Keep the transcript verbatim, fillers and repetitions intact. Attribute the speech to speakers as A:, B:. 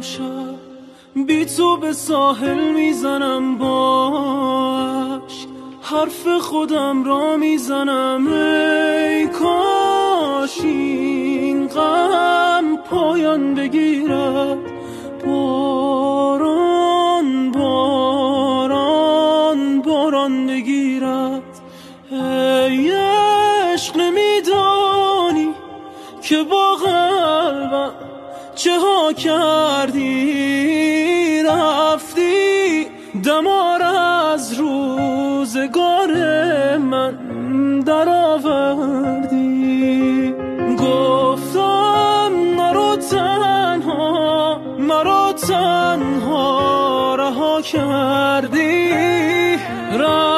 A: امشب بی تو به ساحل میزنم باش، حرف خودم را میزنم ای کاش این غم پایان بگیرد. باران باران باران بگیرد. ای عشق نمیدانی که با قلبم چه ها کردی، رفتی دمار از روزگار من در آوردی. گفتم مرا تنها مرا تنها رها کردی.